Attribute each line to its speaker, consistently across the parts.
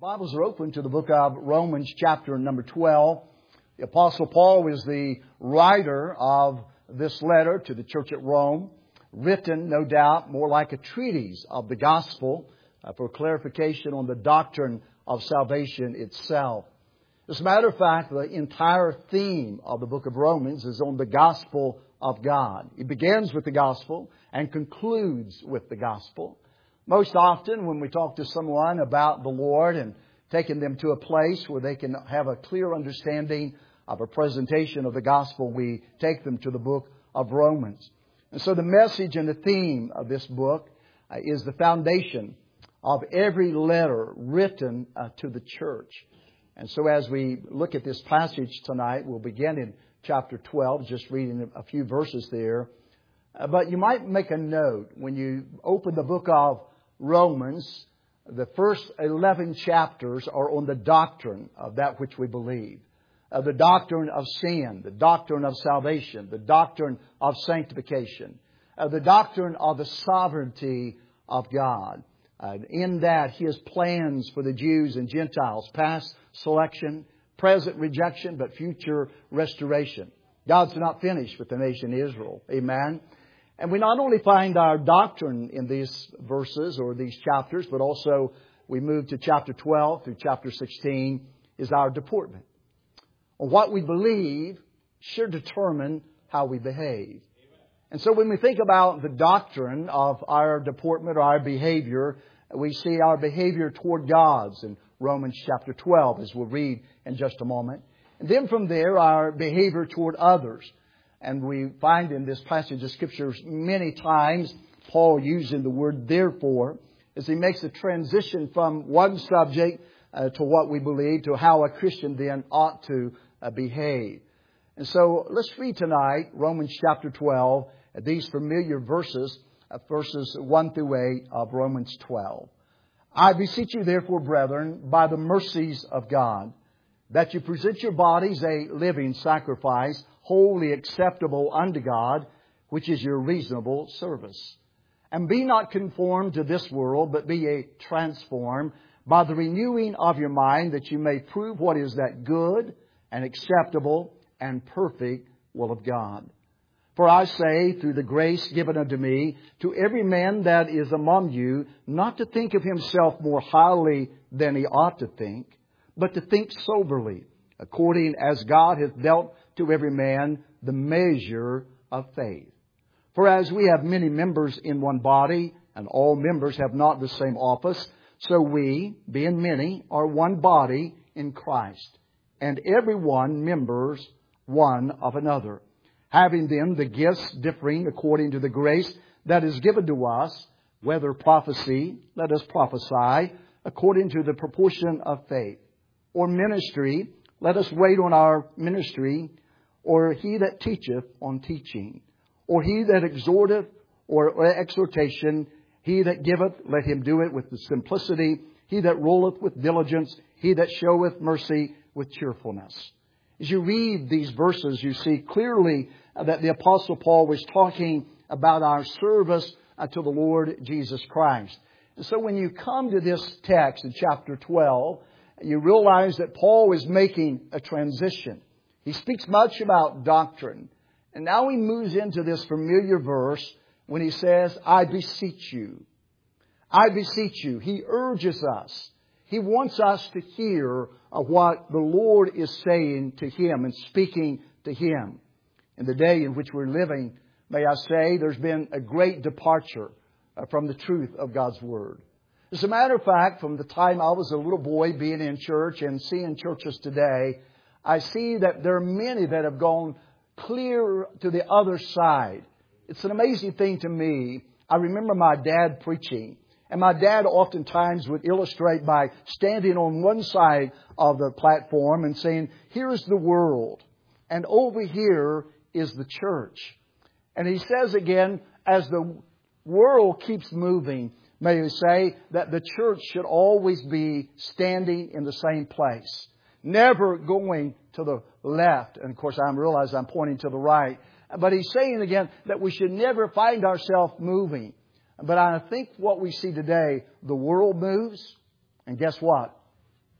Speaker 1: Bibles are open to the book of Romans chapter number 12. The Apostle Paul is the writer of this letter to the church at Rome, written, no doubt, more like a treatise of the gospel for clarification on the doctrine of salvation itself. As a matter of fact, the entire theme of the book of Romans is on the gospel of God. It begins with the gospel and concludes with the gospel. Most often when we talk to someone about the Lord and taking them to a place where they can have a clear understanding of a presentation of the gospel, we take them to the book of Romans. And so the message and the theme of this book is the foundation of every letter written to the church. And so as we look at this passage tonight, we'll begin in chapter 12, just reading a few verses there. But you might make a note when you open the book of Romans, the first 11 chapters are on the doctrine of that which we believe. The doctrine of sin, the doctrine of salvation, the doctrine of sanctification, the doctrine of the sovereignty of God. In that, His plans for the Jews and Gentiles, past selection, present rejection, but future restoration. God's not finished with the nation Israel. Amen. And we not only find our doctrine in these verses or these chapters, but also we move to chapter 12 through chapter 16 is our deportment. What we believe should determine how we behave. And so when we think about the doctrine of our deportment or our behavior, we see our behavior toward God's in Romans chapter 12, as we'll read in just a moment. And then from there, our behavior toward others. And we find in this passage of Scriptures many times Paul using the word therefore as he makes a transition from one subject to what we believe to how a Christian then ought to behave. And so let's read tonight Romans chapter 12, these familiar verses, verses 1 through 8 of Romans 12. I beseech you therefore, brethren, by the mercies of God, that you present your bodies a living sacrifice, wholly acceptable unto God, which is your reasonable service. And be not conformed to this world, but be ye transformed by the renewing of your mind, that you may prove what is that good and acceptable and perfect will of God. For I say, through the grace given unto me, to every man that is among you, not to think of himself more highly than he ought to think, but to think soberly, according as God hath dealt to every man the measure of faith. For as we have many members in one body, and all members have not the same office, so we, being many, are one body in Christ, and every one members one of another. Having then the gifts differing according to the grace that is given to us, whether prophecy, let us prophesy according to the proportion of faith. Or ministry, let us wait on our ministry. Or he that teacheth on teaching. Or he that exhorteth or exhortation. He that giveth, let him do it with the simplicity. He that ruleth with diligence. He that showeth mercy with cheerfulness. As you read these verses, you see clearly that the Apostle Paul was talking about our service to the Lord Jesus Christ. And so when you come to this text in chapter 12, you realize that Paul is making a transition. He speaks much about doctrine. And now he moves into this familiar verse when he says, I beseech you. I beseech you. He urges us. He wants us to hear what the Lord is saying to him and speaking to him. In the day in which we're living, may I say, there's been a great departure from the truth of God's Word. As a matter of fact, from the time I was a little boy being in church and seeing churches today, I see that there are many that have gone clear to the other side. It's an amazing thing to me. I remember my dad preaching. And my dad oftentimes would illustrate by standing on one side of the platform and saying, here's the world. And over here is the church. And he says again, as the world keeps moving, may we say that the church should always be standing in the same place. Never going to the left. And of course, I realize I'm pointing to the right. But he's saying again that we should never find ourselves moving. But I think what we see today, the world moves. And guess what?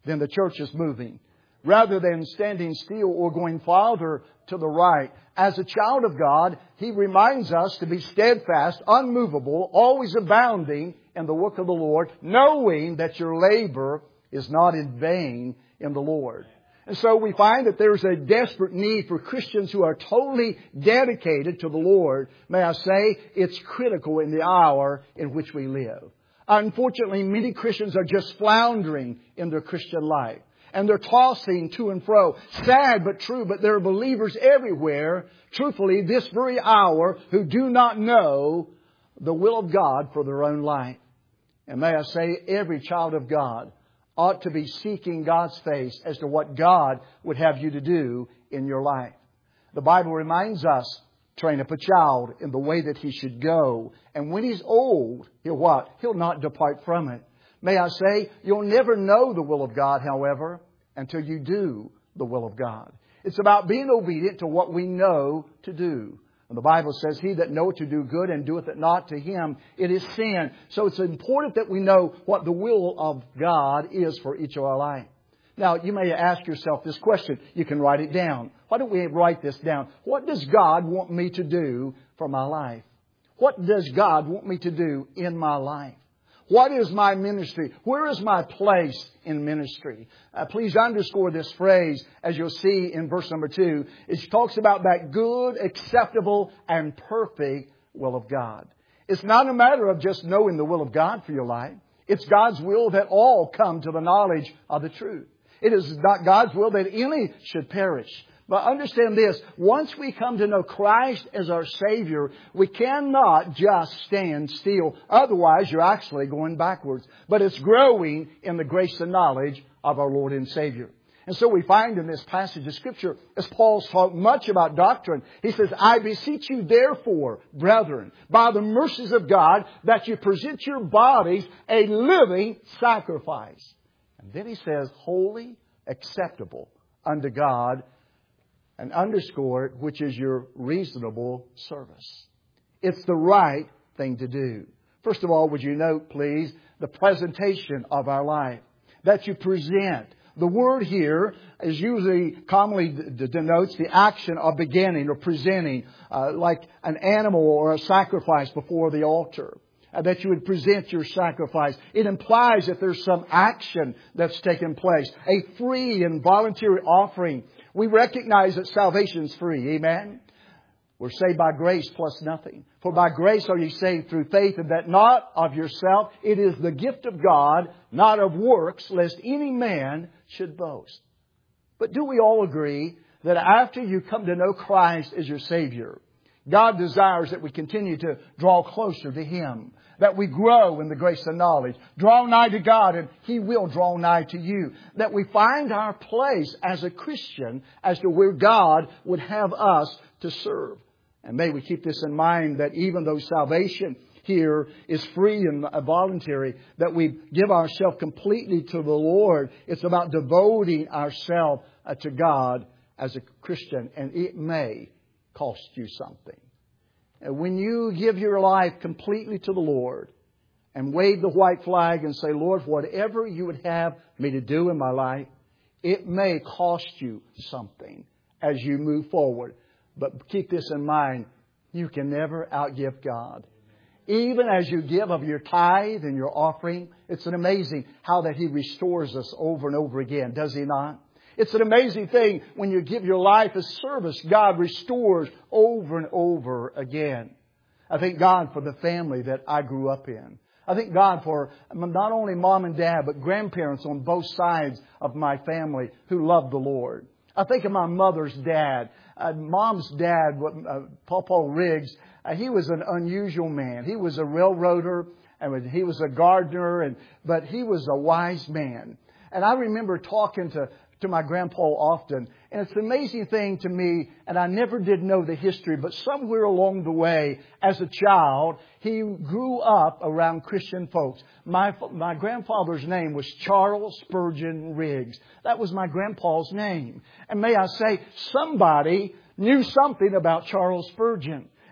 Speaker 1: then the church is moving. Rather than standing still or going farther to the right. As a child of God, He reminds us to be steadfast, unmovable, always abounding in the work of the Lord, knowing that your labor is not in vain in the Lord. And so we find that there's a desperate need for Christians who are totally dedicated to the Lord. May I say, it's critical in the hour in which we live. Unfortunately, many Christians are just floundering in their Christian life. And they're tossing to and fro. Sad but true, but there are believers everywhere, truthfully, this very hour, who do not know the will of God for their own life. And may I say, every child of God ought to be seeking God's face as to what God would have you to do in your life. The Bible reminds us, train up a child in the way that he should go. And when he's old, he'll what? He'll not depart from it. May I say, you'll never know the will of God, however, until you do the will of God. It's about being obedient to what we know to do. And the Bible says, he that knoweth to do good and doeth it not, to him it is sin. So it's important that we know what the will of God is for each of our life. Now, you may ask yourself this question. You can write it down. Why don't we write this down? What does God want me to do for my life? What does God want me to do in my life? What is my ministry? Where is my place in ministry? Please underscore this phrase as you'll see in verse number 2. It talks about that good, acceptable, and perfect will of God. It's not a matter of just knowing the will of God for your life. It's God's will that all come to the knowledge of the truth. It is not God's will that any should perish. But understand this, once we come to know Christ as our Savior, we cannot just stand still. Otherwise, you're actually going backwards. But it's growing in the grace and knowledge of our Lord and Savior. And so we find in this passage of Scripture, as Paul's talked much about doctrine, he says, I beseech you therefore, brethren, by the mercies of God, that you present your bodies a living sacrifice. And then he says, holy, acceptable unto God, and underscore it, which is your reasonable service. It's the right thing to do. First of all, would you note, please, the presentation of our life. That you present. The word here is usually commonly denotes the action of beginning or presenting, like an animal or a sacrifice before the altar. That you would present your sacrifice. It implies that there's some action that's taken place. A free and voluntary offering. We recognize that salvation is free. Amen? We're saved by grace plus nothing. For by grace are ye saved through faith, and that not of yourself. It is the gift of God, not of works, lest any man should boast. But do we all agree that after you come to know Christ as your Savior, God desires that we continue to draw closer to Him, that we grow in the grace and knowledge. Draw nigh to God and He will draw nigh to you. That we find our place as a Christian as to where God would have us to serve. And may we keep this in mind, that even though salvation here is free and voluntary, that we give ourselves completely to the Lord. It's about devoting ourselves to God as a Christian, and it may cost you something. And when you give your life completely to the Lord and wave the white flag and say, Lord, whatever you would have me to do in my life, it may cost you something as you move forward. But keep this in mind, you can never outgive God. Even as you give of your tithe and your offering, it's an amazing how that He restores us over and over again, does He not? It's an amazing thing when you give your life as service, God restores over and over again. I thank God for the family that I grew up in. I thank God for not only mom and dad, but grandparents on both sides of my family who love the Lord. I think of my mother's dad. Mom's dad, Paul Riggs, he was an unusual man. He was a railroader, and he was a gardener, but he was a wise man. And I remember talking to my grandpa often. And it's an amazing thing to me, and I never did know the history, but somewhere along the way, as a child, he grew up around Christian folks. My grandfather's name was Charles Spurgeon Riggs. That was my grandpa's name. And may I say, somebody knew something about Charles Spurgeon.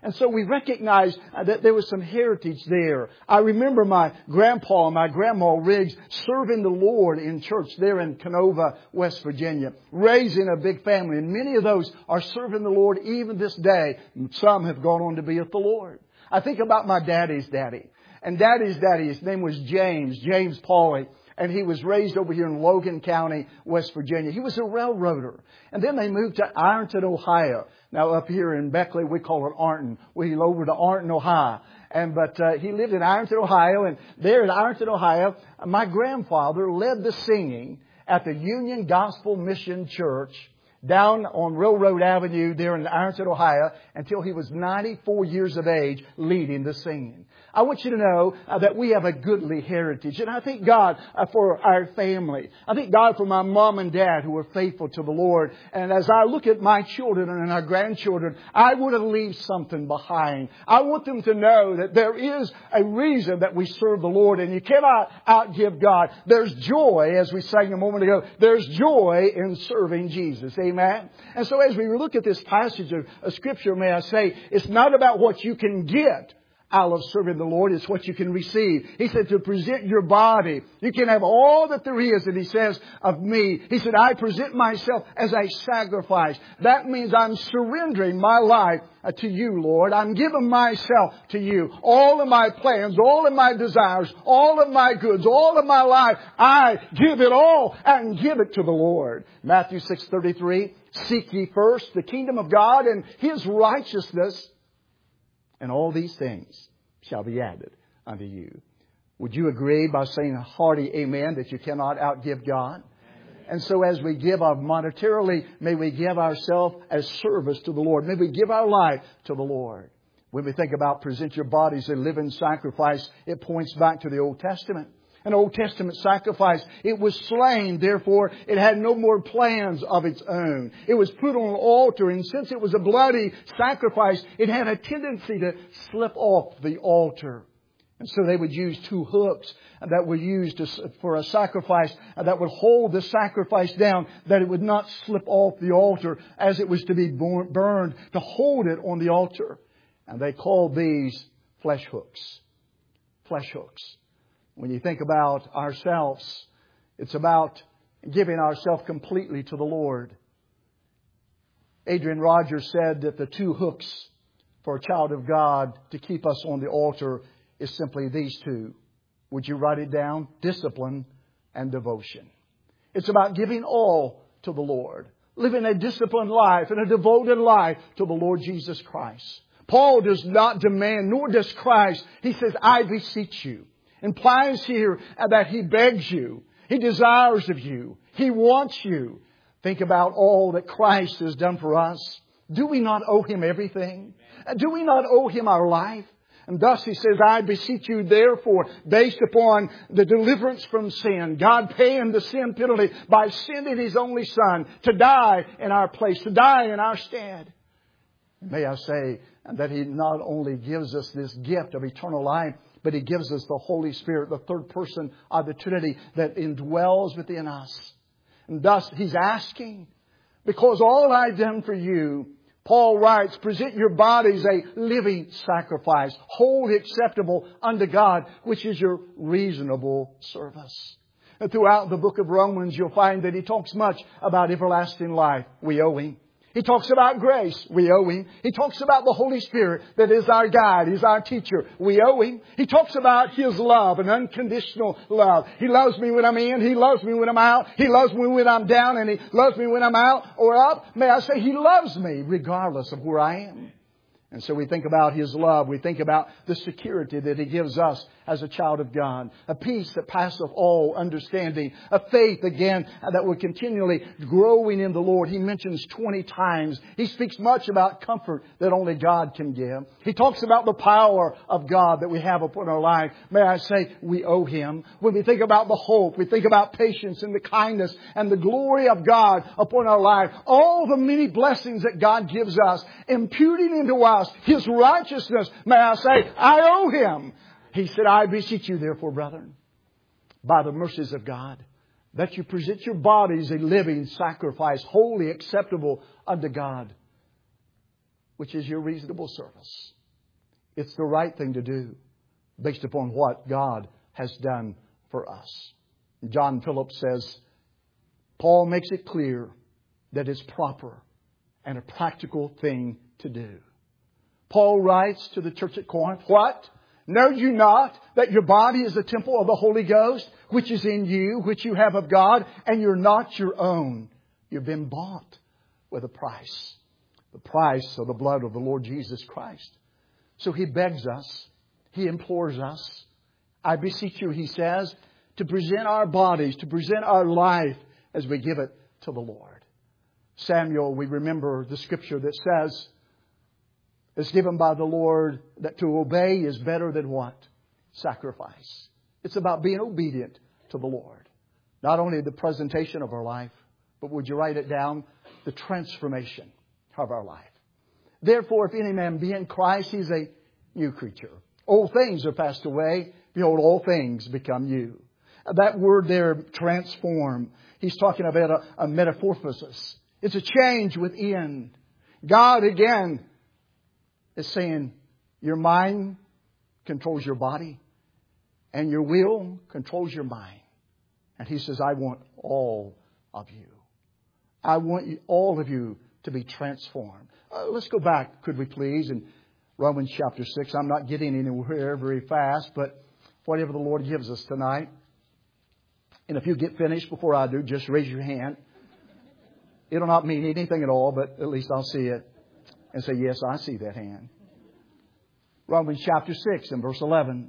Speaker 1: And so we recognize that there was some heritage there. I remember my grandpa and my grandma Riggs serving the Lord in church there in Canova, West Virginia, raising a big family. And many of those are serving the Lord even this day. Some have gone on to be with the Lord. I think about my daddy's daddy. And daddy's daddy, his name was James Pauley. And he was raised over here in Logan County, West Virginia. He was a railroader. And then they moved to Ironton, Ohio. Now up here in Beckley, we call it Arnton. We over to Arnton, Ohio. But he lived in Ironton, Ohio. And there in Ironton, Ohio, my grandfather led the singing at the Union Gospel Mission Church down on Railroad Avenue there in Ironton, Ohio, until he was 94 years of age, leading the singing. I want you to know that we have a goodly heritage. And I thank God for our family. I thank God for my mom and dad who are faithful to the Lord. And as I look at my children and our grandchildren, I want to leave something behind. I want them to know that there is a reason that we serve the Lord, and you cannot outgive God. There's joy, as we sang a moment ago, there's joy in serving Jesus. Amen? And so as we look at this passage of Scripture, may I say, it's not about what you can get out of serving the Lord, is what you can receive. He said to present your body. You can have all that there is. And He says of me, He said, I present myself as a sacrifice. That means I'm surrendering my life to you, Lord. I'm giving myself to you. All of my plans, all of my desires, all of my goods, all of my life, I give it all and give it to the Lord. Matthew 6:33, seek ye first the kingdom of God and His righteousness, and all these things shall be added unto you. Would you agree by saying a hearty amen that you cannot outgive God? Amen. And so as we give monetarily, may we give ourselves as service to the Lord. May we give our life to the Lord. When we think about present your bodies a living sacrifice, it points back to the Old Testament. An Old Testament sacrifice. It was slain, therefore it had no more plans of its own. It was put on an altar, and since it was a bloody sacrifice, it had a tendency to slip off the altar. And so they would use two hooks that were used for a sacrifice that would hold the sacrifice down, that it would not slip off the altar as it was to be burned, to hold it on the altar. And they called these flesh hooks. Flesh hooks. When you think about ourselves, it's about giving ourselves completely to the Lord. Adrian Rogers said that the two hooks for a child of God to keep us on the altar is simply these two. Would you write it down? Discipline and devotion. It's about giving all to the Lord. Living a disciplined life and a devoted life to the Lord Jesus Christ. Paul does not demand, nor does Christ. He says, I beseech you. Implies here that He begs you. He desires of you. He wants you. Think about all that Christ has done for us. Do we not owe Him everything? Do we not owe Him our life? And thus He says, I beseech you therefore, based upon the deliverance from sin, God paying the sin penalty by sending His only Son to die in our place, to die in our stead. May I say that He not only gives us this gift of eternal life, but He gives us the Holy Spirit, the third person of the Trinity that indwells within us. And thus He's asking, because all I've done for you, Paul writes, present your bodies a living sacrifice, wholly acceptable unto God, which is your reasonable service. And throughout the book of Romans, you'll find that he talks much about everlasting life. We owe Him. He talks about grace. We owe Him. He talks about the Holy Spirit that is our guide. He's our teacher. We owe Him. He talks about His love, an unconditional love. He loves me when I'm in. He loves me when I'm out. He loves me when I'm down, and He loves me when I'm out or up. May I say, He loves me regardless of where I am. And so we think about His love. We think about the security that He gives us as a child of God. A peace that passeth all understanding. A faith, again, that we're continually growing in the Lord. He mentions 20 times. He speaks much about comfort that only God can give. He talks about the power of God that we have upon our life. May I say, we owe Him. When we think about the hope, we think about patience and the kindness and the glory of God upon our life. All the many blessings that God gives us, imputing into us His righteousness. May I say, I owe Him. He said, I beseech you therefore, brethren, by the mercies of God, that you present your bodies a living sacrifice, wholly acceptable unto God, which is your reasonable service. It's the right thing to do based upon what God has done for us. John Phillips says, Paul makes it clear that it's proper and a practical thing to do. Paul writes to the church at Corinth, what? Know you not that your body is the temple of the Holy Ghost, which is in you, which you have of God, and you're not your own. You've been bought with a price. The price of the blood of the Lord Jesus Christ. So he begs us, he implores us, I beseech you, he says, to present our bodies, to present our life as we give it to the Lord. Samuel, we remember the scripture that says, is given by the Lord that to obey is better than what? Sacrifice. It's about being obedient to the Lord. Not only the presentation of our life, but would you write it down? The transformation of our life. Therefore, if any man be in Christ, he's a new creature. Old things are passed away. Behold, all things become new. That word there, transform, he's talking about a metamorphosis. It's a change within. God, again, is saying your mind controls your body and your will controls your mind. And he says, I want all of you. I want all of you to be transformed. Let's go back, could we please, in Romans chapter 6. I'm not getting anywhere very fast, but whatever the Lord gives us tonight. And if you get finished before I do, just raise your hand. It'll not mean anything at all, but at least I'll see it and say, yes, I see that hand. Romans chapter 6 and verse 11.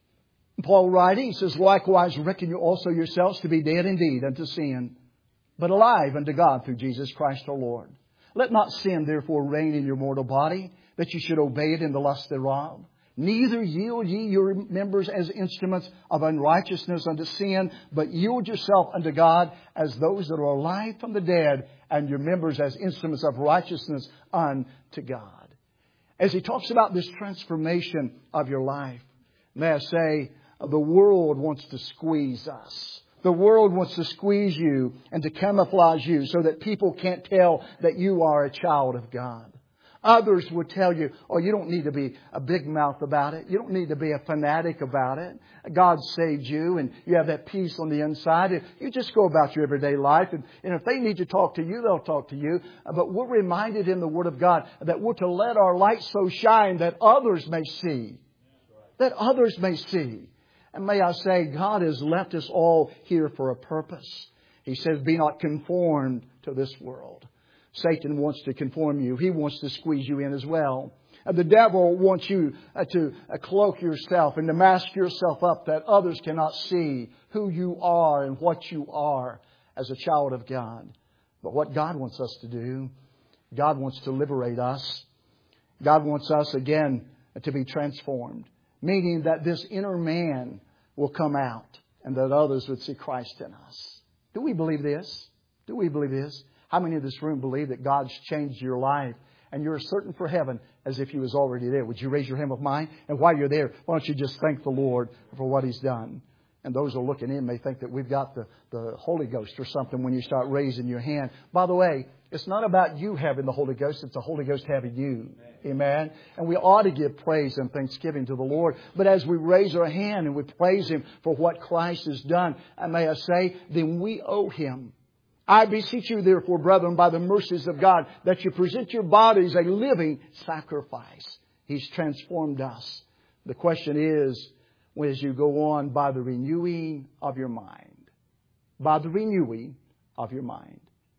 Speaker 1: Paul writing says, likewise reckon you also yourselves to be dead indeed unto sin, but alive unto God through Jesus Christ our Lord. Let not sin therefore reign in your mortal body, that you should obey it in the lust thereof. Neither yield ye your members as instruments of unrighteousness unto sin, but yield yourself unto God as those that are alive from the dead, and your members as instruments of righteousness unto God. As he talks about this transformation of your life, may I say, the world wants to squeeze us. The world wants to squeeze you and to camouflage you so that people can't tell that you are a child of God. Others will tell you, oh, you don't need to be a big mouth about it. You don't need to be a fanatic about it. God saved you and you have that peace on the inside. You just go about your everyday life. And if they need to talk to you, they'll talk to you. But we're reminded in the Word of God that we're to let our light so shine that others may see. That others may see. And may I say, God has left us all here for a purpose. He says, be not conformed to this world. Satan wants to conform you. He wants to squeeze you in as well. The devil wants you to cloak yourself and to mask yourself up that others cannot see who you are and what you are as a child of God. But what God wants us to do, God wants to liberate us. God wants us again to be transformed. Meaning that this inner man will come out and that others would see Christ in us. Do we believe this? Do we believe this? How many in this room believe that God's changed your life and you're certain for heaven as if you was already there? Would you raise your hand with mine? And while you're there, why don't you just thank the Lord for what He's done? And those who are looking in may think that we've got the Holy Ghost or something when you start raising your hand. By the way, it's not about you having the Holy Ghost. It's the Holy Ghost having you. Amen. And we ought to give praise and thanksgiving to the Lord. But as we raise our hand and we praise Him for what Christ has done, and may I say, then we owe Him. I beseech you, therefore, brethren, by the mercies of God, that you present your bodies a living sacrifice. He's transformed us. The question is, as you go on, by the renewing of your mind. By the renewing of your mind.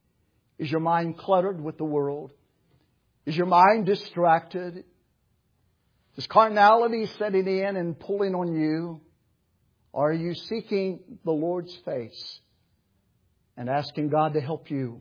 Speaker 1: Is your mind cluttered with the world? Is your mind distracted? Is carnality setting in and pulling on you? Or are you seeking the Lord's face and asking God to help you?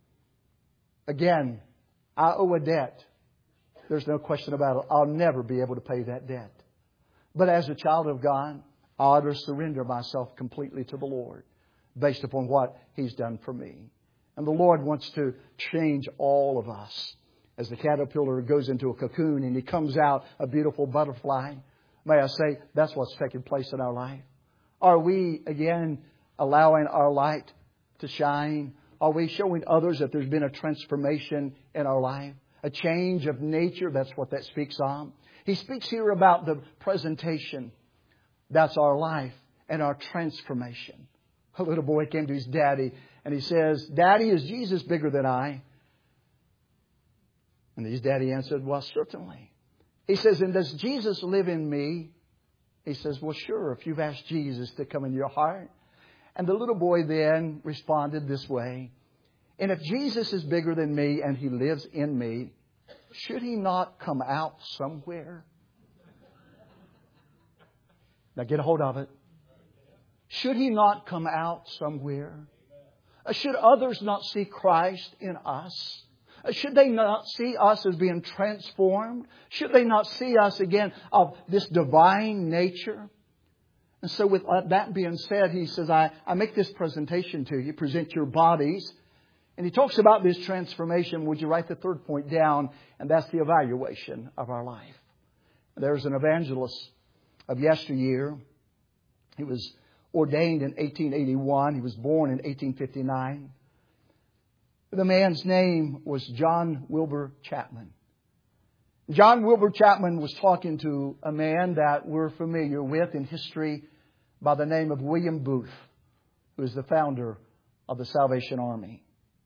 Speaker 1: Again, I owe a debt. There's no question about it. I'll never be able to pay that debt. But as a child of God, I ought to surrender myself completely to the Lord based upon what He's done for me. And the Lord wants to change all of us. As the caterpillar goes into a cocoon and he comes out a beautiful butterfly, may I say, that's what's taking place in our life. Are we, again, allowing our light to shine? Are we showing others that there's been a transformation in our life? a change of nature. That's what that speaks of. He speaks here about the presentation. That's our life and our transformation. A little boy came to his daddy and he says, "Daddy, is Jesus bigger than I?" And his daddy answered, "Well, certainly." He says, "And does Jesus live in me?" He says, "Well, sure, if you've asked Jesus to come in your heart." And the little boy then responded this way, "And if Jesus is bigger than me and He lives in me, should He not come out somewhere?" Now get a hold of it. Should He not come out somewhere? Should others not see Christ in us? Should they not see us as being transformed? Should they not see us again of this divine nature? And so with that being said, he says, I make this presentation to you, present your bodies. And he talks about this transformation. Would you write the third point down? And that's the evaluation of our life. There's an evangelist of yesteryear. He was ordained in 1881. He was born in 1859. The man's name was John Wilbur Chapman. John Wilbur Chapman was talking to a man that we're familiar with in history by the name of William Booth, who is the founder of the Salvation Army.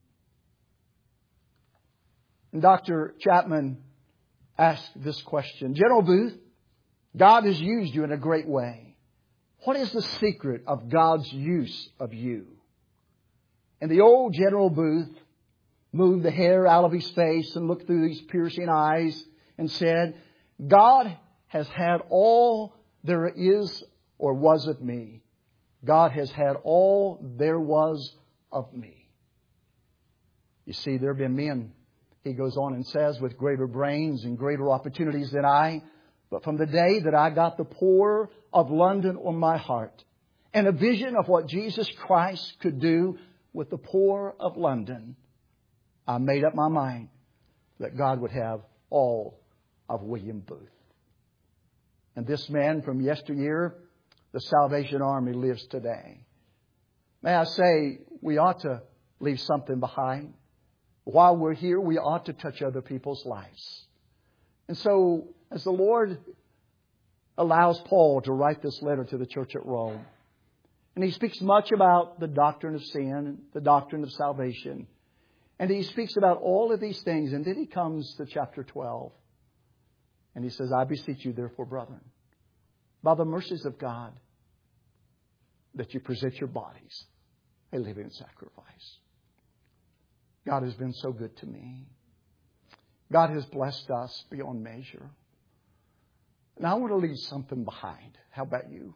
Speaker 1: And Dr. Chapman asked this question, "General Booth, God has used you in a great way. What is the secret of God's use of you?" And the old General Booth moved the hair out of his face and looked through his piercing eyes and said, "God has had all there is or was of me. God has had all there was of me." You see, there have been men, he goes on and says, with greater brains and greater opportunities than I. But from the day that I got the poor of London on my heart and a vision of what Jesus Christ could do with the poor of London, I made up my mind that God would have all of William Booth. And this man from yesteryear, the Salvation Army, lives today. May I say, we ought to leave something behind. While we're here, we ought to touch other people's lives. And so, as the Lord allows Paul to write this letter to the church at Rome, and he speaks much about the doctrine of sin, the doctrine of salvation, and he speaks about all of these things, and then he comes to chapter 12, and he says, "I beseech you, therefore, brethren, by the mercies of God, that you present your bodies a living sacrifice." God has been so good to me. God has blessed us beyond measure. And I want to leave something behind. How about you?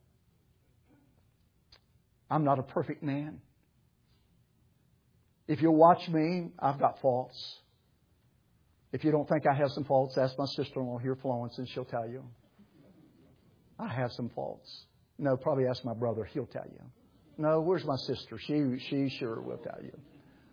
Speaker 1: I'm not a perfect man. If you'll watch me, I've got faults. If you don't think I have some faults, ask my sister-in-law here, Florence, and she'll tell you. I have some faults. No, probably ask my brother. He'll tell you. No, where's my sister? She sure will tell you.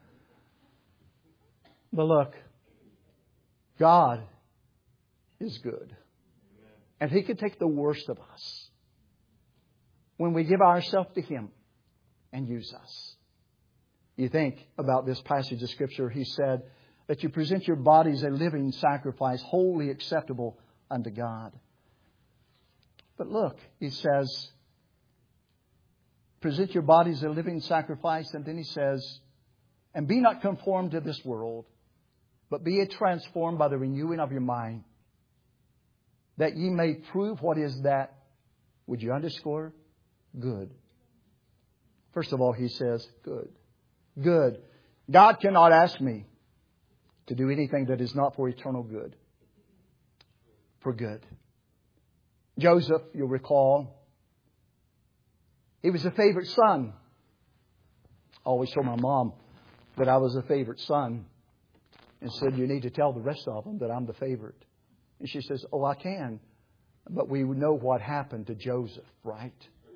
Speaker 1: But look, God is good. And He can take the worst of us when we give ourselves to Him and use us. You think about this passage of Scripture. He said that you present your bodies a living sacrifice, wholly acceptable unto God. But look, He says, present your bodies a living sacrifice. And then He says, and be not conformed to this world, but be ye transformed by the renewing of your mind, that ye may prove what is that, would you underscore? Good. First of all, He says, good. Good. God cannot ask me to do anything that is not for eternal good. For good. Joseph, you'll recall, he was a favorite son. I always told my mom that I was a favorite son, and said, you need to tell the rest of them that I'm the favorite. And she says, oh, I can. But we know what happened to Joseph, right?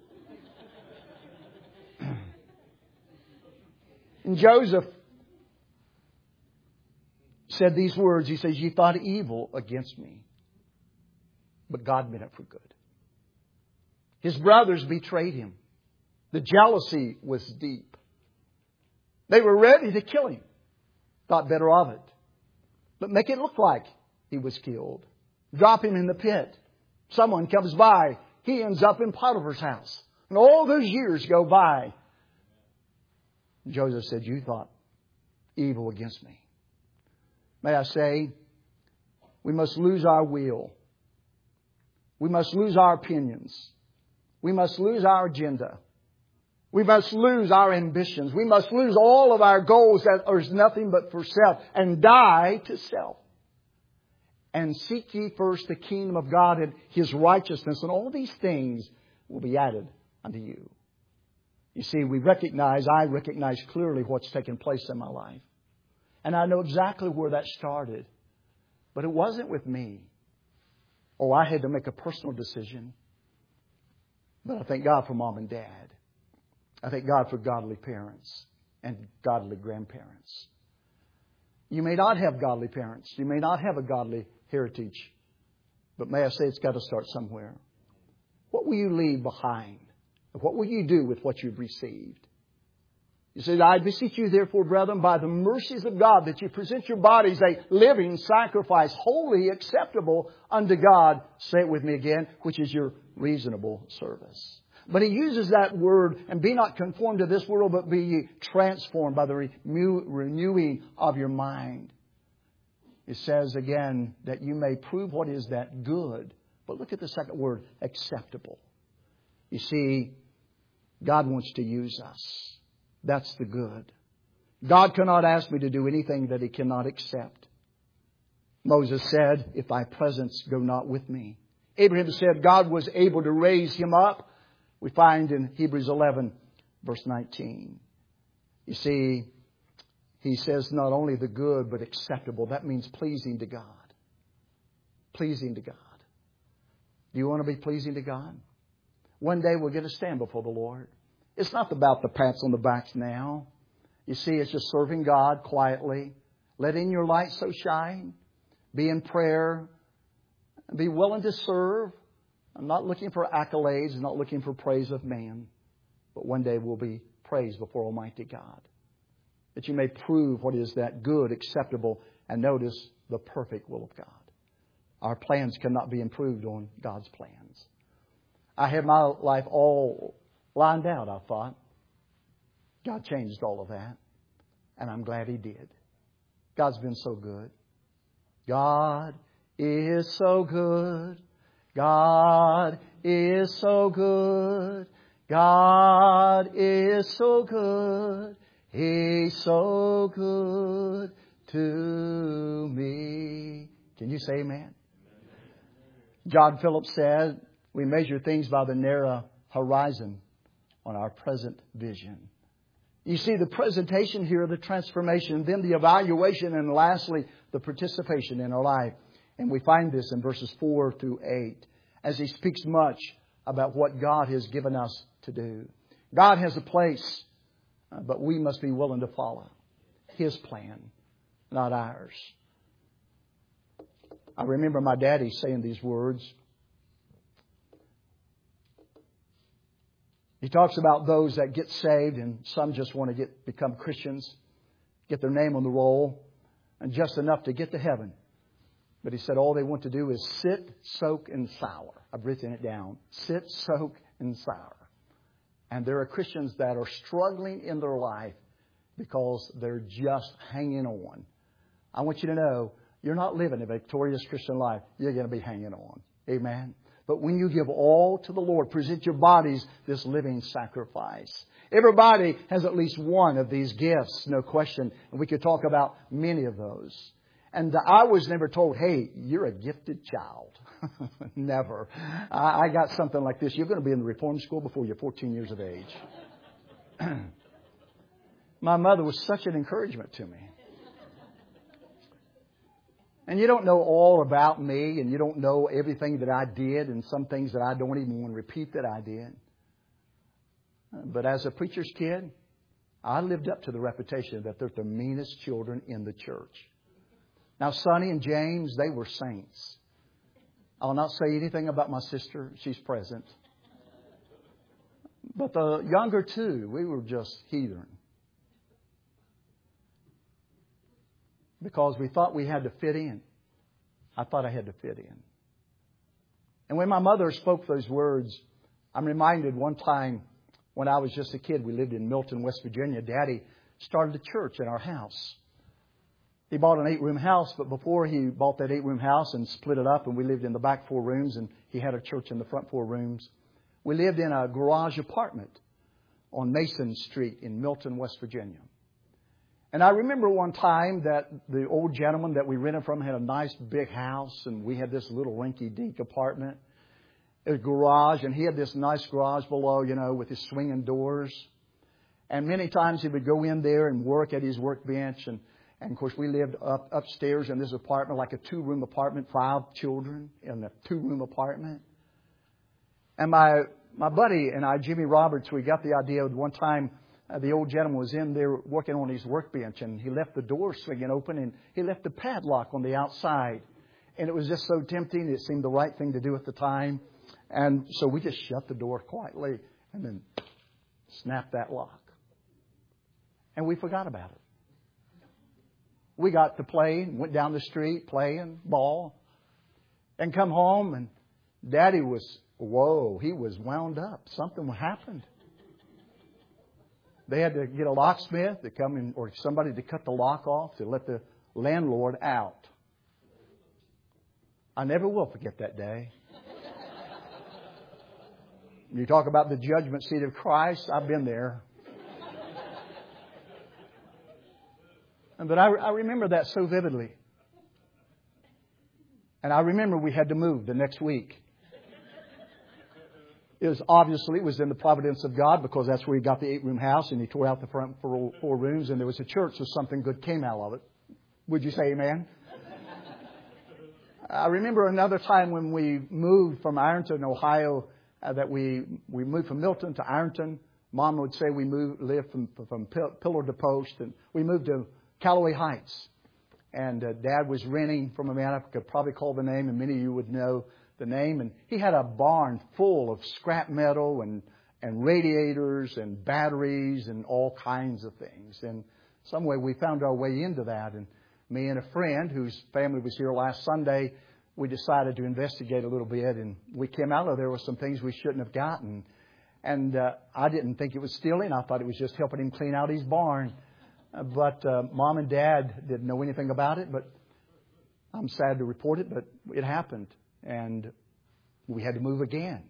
Speaker 1: And Joseph said these words. He says, you thought evil against me, but God meant it for good. His brothers betrayed him. The jealousy was deep. They were ready to kill him. Thought better of it. but make it look like he was killed. Drop him in the pit. Someone comes by. He ends up in Potiphar's house. And all those years go by. Joseph said, you thought evil against me. May I say, we must lose our will. We must lose our opinions. We must lose our agenda. We must lose our ambitions. We must lose all of our goals that are nothing but for self and die to self. And seek ye first the kingdom of God and His righteousness, and all these things will be added unto you. You see, I recognize clearly what's taken place in my life. And I know exactly where that started. But it wasn't with me. Oh, I had to make a personal decision. But I thank God for Mom and Dad. I thank God for godly parents and godly grandparents. You may not have godly parents. You may not have a godly heritage. But may I say, it's got to start somewhere. What will you leave behind? What will you do with what you've received? You say, I beseech you therefore, brethren, by the mercies of God, that you present your bodies a living sacrifice, wholly acceptable unto God. Say it with me again, which is your reasonable service. But he uses that word, and be not conformed to this world, but be ye transformed by the renewing of your mind. It says again that you may prove what is that good. But look at the second word, acceptable. You see, God wants to use us. That's the good. God cannot ask me to do anything that He cannot accept. Moses said, if thy presence go not with me. Abraham said God was able to raise him up. We find in Hebrews 11, verse 19. You see, he says not only the good, but acceptable. That means pleasing to God. Pleasing to God. Do you want to be pleasing to God? One day we're going to stand before the Lord. It's not about the pats on the backs now. You see, it's just serving God quietly. Letting your light so shine. Be in prayer. Be willing to serve. I'm not looking for accolades. I'm not looking for praise of man. But one day we'll be praised before Almighty God. That you may prove what is that good, acceptable, and notice the perfect will of God. Our plans cannot be improved on God's plans. I had my life all lined out, I thought. God changed all of that. And I'm glad He did. God's been so good. God is so good. God is so good. God is so good. He's so good to me. Can you say amen? John Phillips said, we measure things by the narrow horizon on our present vision. You see the presentation here, the transformation, then the evaluation, and lastly, the participation in our life. And we find this in verses 4 through 8 as he speaks much about what God has given us to do. God has a place, but we must be willing to follow His plan, not ours. I remember my daddy saying these words. He talks about those that get saved, and some just want to become Christians, get their name on the roll, and just enough to get to heaven. But he said all they want to do is sit, soak, and sour. I've written it down. Sit, soak, and sour. And there are Christians that are struggling in their life because they're just hanging on. I want you to know, you're not living a victorious Christian life. You're going to be hanging on. Amen. But when you give all to the Lord, present your bodies this living sacrifice. Everybody has at least one of these gifts, no question. And we could talk about many of those. And I was never told, hey, you're a gifted child. Never. I got something like this. You're going to be in the reform school before you're 14 years of age. My mother was such an encouragement to me. And you don't know all about me, and you don't know everything that I did, and some things that I don't even want to repeat that I did. But as a preacher's kid, I lived up to the reputation that they're the meanest children in the church. Now, Sonny and James, they were saints. I'll not say anything about my sister. She's present. But the younger two, we were just heathen. because we thought we had to fit in. I thought I had to fit in. And when my mother spoke those words, I'm reminded one time when I was just a kid, we lived in Milton, West Virginia. Daddy started a church in our house. He bought an 8-room house, but before he bought that 8-room house and split it up, and we lived in the back 4 rooms, and he had a church in the front 4 rooms, we lived in a garage apartment on Mason Street in Milton, West Virginia. And I remember one time that the old gentleman that we rented from had a nice big house, and we had this little rinky-dink apartment, a garage, and he had this nice garage below, with his swinging doors. And many times he would go in there and work at his workbench. And of course, we lived upstairs in this apartment, like a 2-room apartment, 5 children in a 2-room apartment. And my buddy and I, Jimmy Roberts, we got the idea one time. The old gentleman was in there working on his workbench, and he left the door swinging open, and he left the padlock on the outside. And it was just so tempting. It seemed the right thing to do at the time. And so we just shut the door quietly and then snapped that lock. And we forgot about it. We got to play, went down the street playing ball, and come home, and Daddy was, he was wound up. Something happened. They had to get a locksmith to come in, or somebody to cut the lock off to let the landlord out. I never will forget that day. You talk about the judgment seat of Christ. I've been there. But I remember that so vividly. And I remember we had to move the next week. It was in the providence of God, because that's where he got the 8-room house, and he tore out the front 4 rooms, and there was a church, so something good came out of it. Would you say amen? I remember another time when we moved from Ironton, Ohio, that we moved from Milton to Ironton. Mom would say we lived from pillar to post, and we moved to Callaway Heights. And Dad was renting from a man I could probably call the name, and many of you would know the name. And he had a barn full of scrap metal and radiators and batteries and all kinds of things. And some way we found our way into that. And me and a friend whose family was here last Sunday, we decided to investigate a little bit. And we came out of there with some things we shouldn't have gotten. And I didn't think it was stealing. I thought it was just helping him clean out his barn. But Mom and Dad didn't know anything about it. But I'm sad to report it, but it happened. And we had to move again.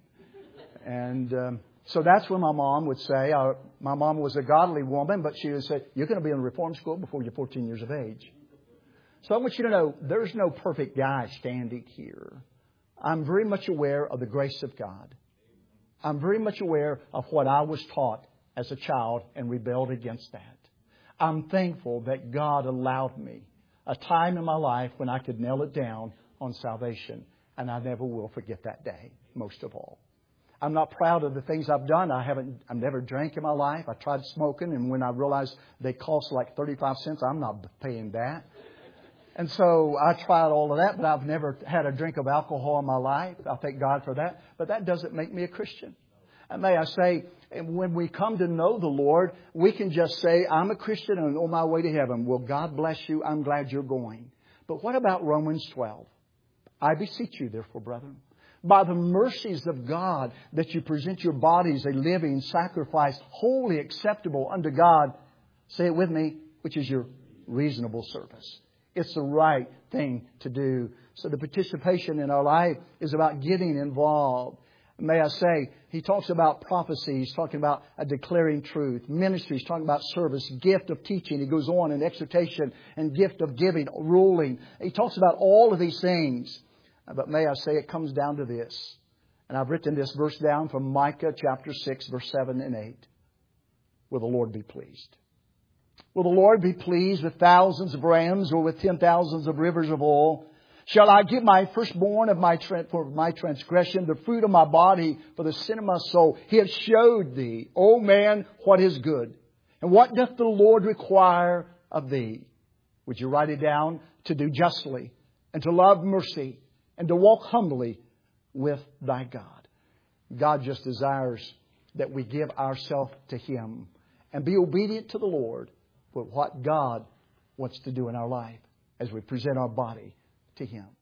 Speaker 1: And so that's when my mom would say, my mom was a godly woman, but she would say, you're going to be in a reform school before you're 14 years of age. So I want you to know, there's no perfect guy standing here. I'm very much aware of the grace of God. I'm very much aware of what I was taught as a child and rebelled against that. I'm thankful that God allowed me a time in my life when I could nail it down on salvation. And I never will forget that day, most of all. I'm not proud of the things I've done. I've never drank in my life. I tried smoking, and when I realized they cost like 35 cents, I'm not paying that. And so I tried all of that, but I've never had a drink of alcohol in my life. I thank God for that. But that doesn't make me a Christian. And may I say, when we come to know the Lord, we can just say, I'm a Christian and on my way to heaven. Well, God bless you. I'm glad you're going. But what about Romans 12? I beseech you, therefore, brethren, by the mercies of God, that you present your bodies a living sacrifice, wholly acceptable unto God. Say it with me, which is your reasonable service. It's the right thing to do. So the participation in our life is about getting involved. May I say, he talks about prophecy. He's talking about declaring truth. Ministry, he's talking about service. Gift of teaching. He goes on in exhortation and gift of giving, ruling. He talks about all of these things. But may I say, it comes down to this. And I've written this verse down from Micah chapter 6, verse 7 and 8. Will the Lord be pleased? Will the Lord be pleased with thousands of rams or with 10,000s of rivers of oil? Shall I give my firstborn of for my transgression, the fruit of my body for the sin of my soul? He hath showed thee, O man, what is good. And what doth the Lord require of thee? Would you write it down? To do justly and to love mercy and to walk humbly with thy God. God just desires that we give ourselves to Him and be obedient to the Lord for what God wants to do in our life. as we present our body to Him.